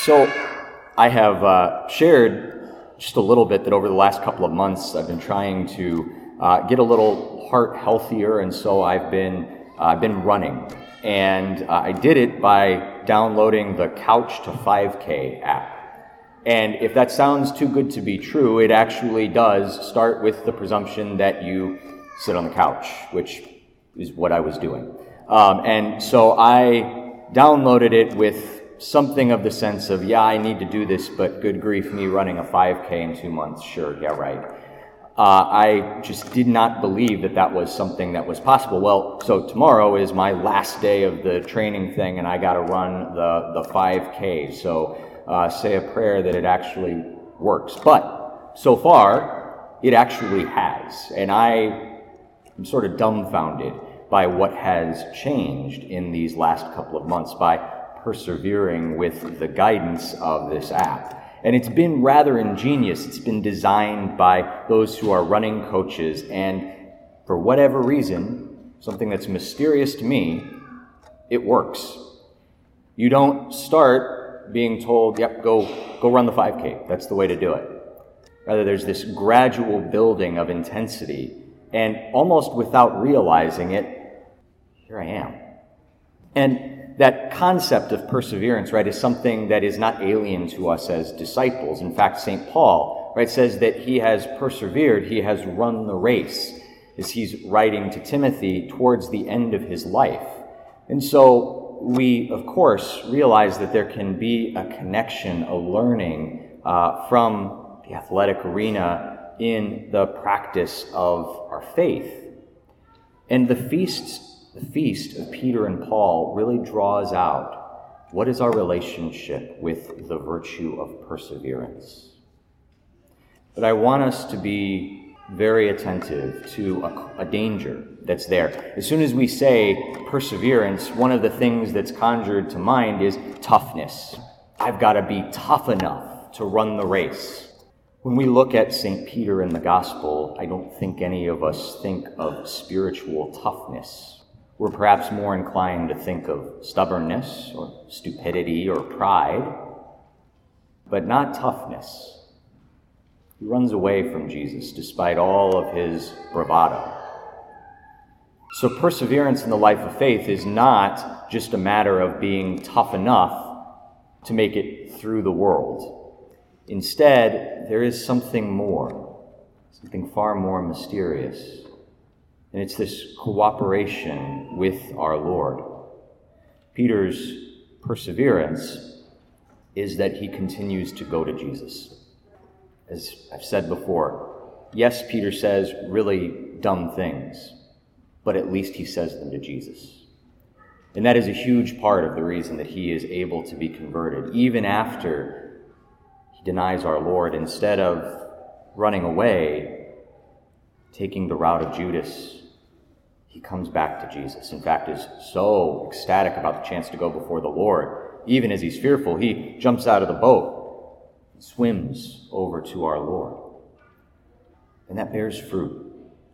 So I have shared just a little bit that over the last couple of months I've been trying to get a little heart healthier, and so I've been running. And I did it by downloading the Couch to 5K app. And if that sounds too good to be true, it actually does start with the presumption that you sit on the couch, which is what I was doing. And so I downloaded it with something of the sense of, yeah, I need to do this, but good grief, me running a 5K in 2 months, sure, yeah, right. I just did not believe that that was something that was possible. Well, so tomorrow is my last day of the training thing, and I got to run the 5K. So say a prayer that it actually works. But so far, it actually has. And I am sort of dumbfounded by what has changed in these last couple of months by persevering with the guidance of this app. And it's been rather ingenious. It's been designed by those who are running coaches, and for whatever reason, something that's mysterious to me, it works. You don't start being told, yep, go run the 5K. That's the way to do it. Rather, there's this gradual building of intensity, and almost without realizing it, here I am. And that concept of perseverance, right, is something that is not alien to us as disciples. In fact, St. Paul, right, says that he has persevered, he has run the race, as he's writing to Timothy towards the end of his life. And so we, of course, realize that there can be a connection, a learning from the athletic arena in the practice of our faith. And the feast of Peter and Paul really draws out what is our relationship with the virtue of perseverance. But I want us to be very attentive to a danger that's there. As soon as we say perseverance, one of the things that's conjured to mind is toughness. I've got to be tough enough to run the race. When we look at St. Peter in the Gospel, I don't think any of us think of spiritual toughness. We're perhaps more inclined to think of stubbornness or stupidity or pride, but not toughness. He runs away from Jesus despite all of his bravado. So perseverance in the life of faith is not just a matter of being tough enough to make it through the world. Instead, there is something more, something far more mysterious. And it's this cooperation with our Lord. Peter's perseverance is that he continues to go to Jesus. As I've said before, yes, Peter says really dumb things, but at least he says them to Jesus. And that is a huge part of the reason that he is able to be converted. Even after he denies our Lord, instead of running away, taking the route of Judas, he comes back to Jesus. In fact, is so ecstatic about the chance to go before the Lord. Even as he's fearful, he jumps out of the boat and swims over to our Lord. And that bears fruit.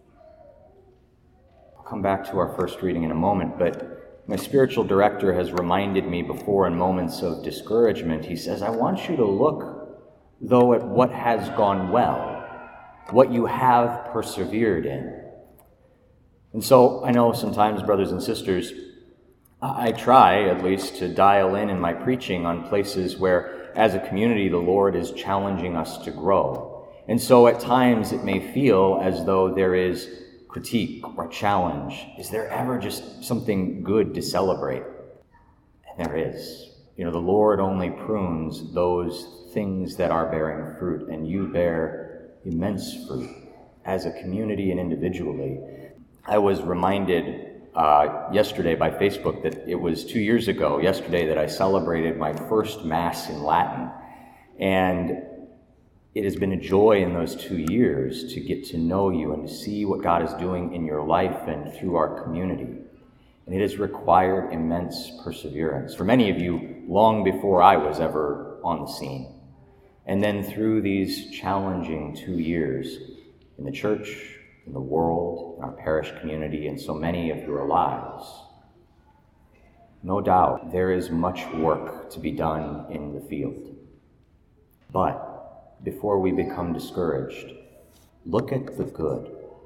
I'll come back to our first reading in a moment, but my spiritual director has reminded me before in moments of discouragement. He says, I want you to look, though, at what has gone well, what you have persevered in. And so I know sometimes, brothers and sisters, I try at least to dial in my preaching on places where, as a community, the Lord is challenging us to grow. And so at times it may feel as though there is critique or challenge. Is there ever just something good to celebrate? And there is. The Lord only prunes those things that are bearing fruit, and you bear immense fruit as a community and individually. I was reminded yesterday by Facebook that it was 2 years ago yesterday that I celebrated my first Mass in Latin. And it has been a joy in those 2 years to get to know you and to see what God is doing in your life and through our community. And it has required immense perseverance. For many of you, long before I was ever on the scene. And then through these challenging 2 years in the church, in the world, in our parish community, and so many of your lives. No doubt there is much work to be done in the field. But before we become discouraged, look at the good.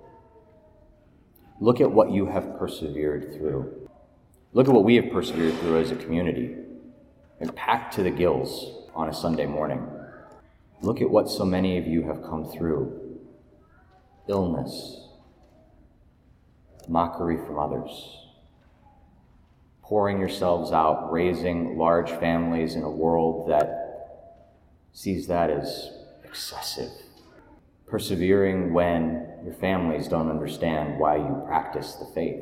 Look at what you have persevered through. Look at what we have persevered through as a community, and packed to the gills on a Sunday morning. Look at what so many of you have come through. Illness, mockery from others, pouring yourselves out, raising large families in a world that sees that as excessive. Persevering when your families don't understand why you practice the faith.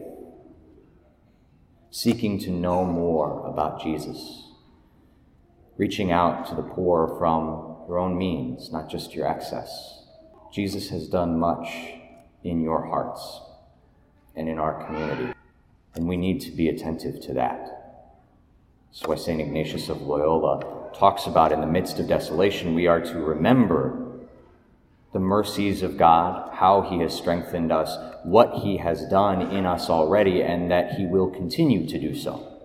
Seeking to know more about Jesus. Reaching out to the poor from your own means, not just your excess. Jesus has done much in your hearts and in our community, and we need to be attentive to that. That's why St. Ignatius of Loyola talks about in the midst of desolation, we are to remember the mercies of God, how he has strengthened us, what he has done in us already, and that he will continue to do so.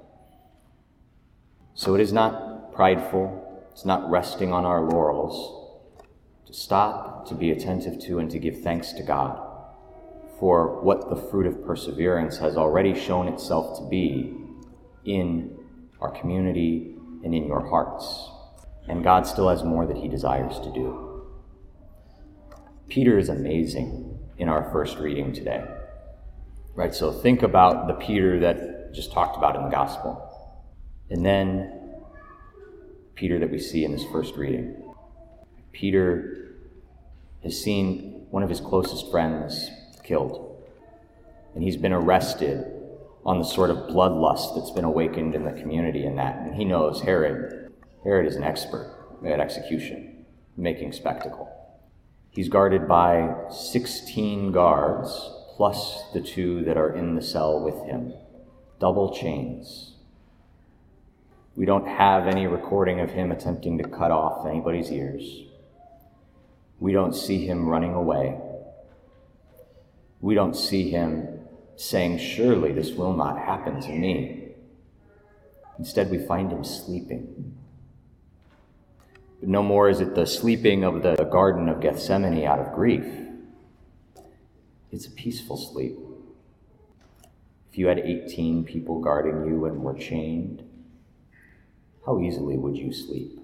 So it is not prideful, it's not resting on our laurels, to stop, to be attentive to, and to give thanks to God for what the fruit of perseverance has already shown itself to be in our community and in your hearts. And God still has more that he desires to do. Peter is amazing in our first reading today, right? So think about the Peter that just talked about in the gospel, and then Peter that we see in this first reading. Peter has seen one of his closest friends killed, and he's been arrested on the sort of bloodlust that's been awakened in the community in that, and he knows Herod is an expert at execution, making spectacle. He's guarded by 16 guards, plus the 2 that are in the cell with him. Double chains. We don't have any recording of him attempting to cut off anybody's ears. We don't see him running away. We don't see him saying, surely this will not happen to me. Instead, we find him sleeping. But no more is it the sleeping of the Garden of Gethsemane out of grief. It's a peaceful sleep. If you had 18 people guarding you and were chained, how easily would you sleep?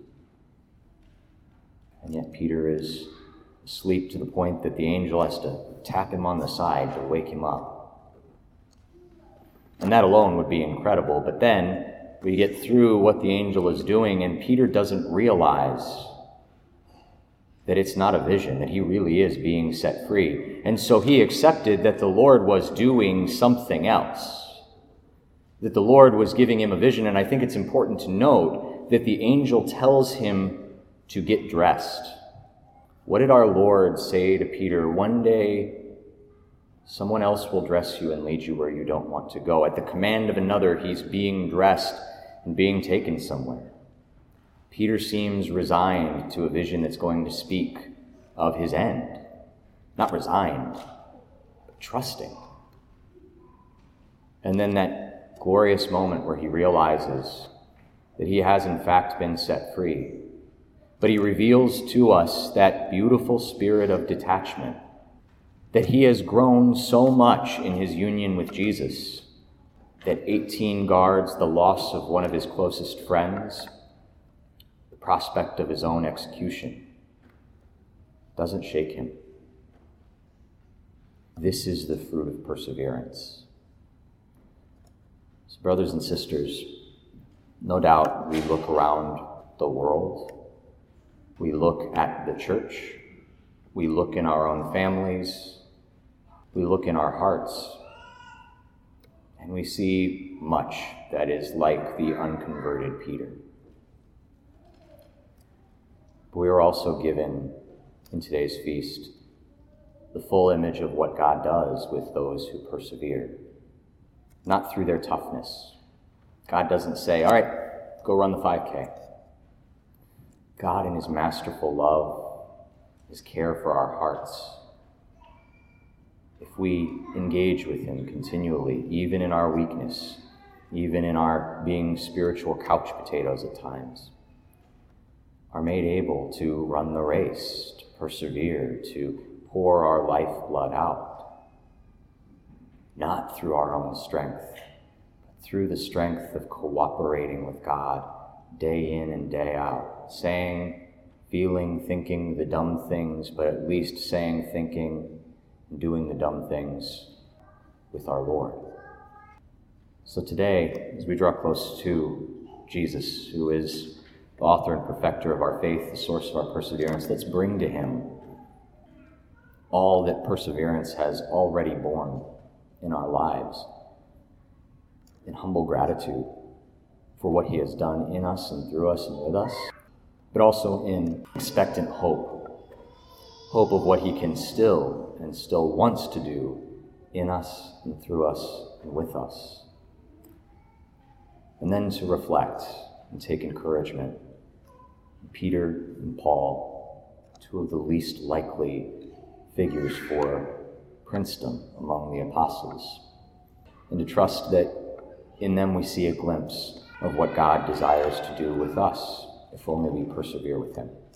And yet Peter is asleep to the point that the angel has to tap him on the side to wake him up. And that alone would be incredible, but then we get through what the angel is doing, and Peter doesn't realize that it's not a vision, that he really is being set free. And so he accepted that the Lord was doing something else, that the Lord was giving him a vision. And I think it's important to note that the angel tells him to get dressed. What did our Lord say to Peter? One day, someone else will dress you and lead you where you don't want to go. At the command of another, he's being dressed and being taken somewhere. Peter seems resigned to a vision that's going to speak of his end. Not resigned, but trusting. And then that glorious moment where he realizes that he has in fact been set free. But he reveals to us that beautiful spirit of detachment, that he has grown so much in his union with Jesus that 18 guards, the loss of one of his closest friends, the prospect of his own execution, doesn't shake him. This is the fruit of perseverance. So, brothers and sisters, no doubt we look around the world, we look at the church, we look in our own families, we look in our hearts, and we see much that is like the unconverted Peter. But we are also given in today's feast the full image of what God does with those who persevere, not through their toughness. God doesn't say, all right, go run the 5K. God, in his masterful love, his care for our hearts, if we engage with him continually, even in our weakness, even in our being spiritual couch potatoes at times, are made able to run the race, to persevere, to pour our lifeblood out, not through our own strength, but through the strength of cooperating with God day in and day out, saying, feeling, thinking the dumb things, but at least saying, thinking, and doing the dumb things with our Lord. So today, as we draw close to Jesus, who is the author and perfecter of our faith, the source of our perseverance, let's bring to him all that perseverance has already borne in our lives, in humble gratitude for what he has done in us and through us and with us, but also in expectant hope of what he can still and still wants to do in us and through us and with us. And then to reflect and take encouragement. Peter and Paul, two of the least likely figures for princedom among the apostles, and to trust that in them we see a glimpse of what God desires to do with us, if only we persevere with him.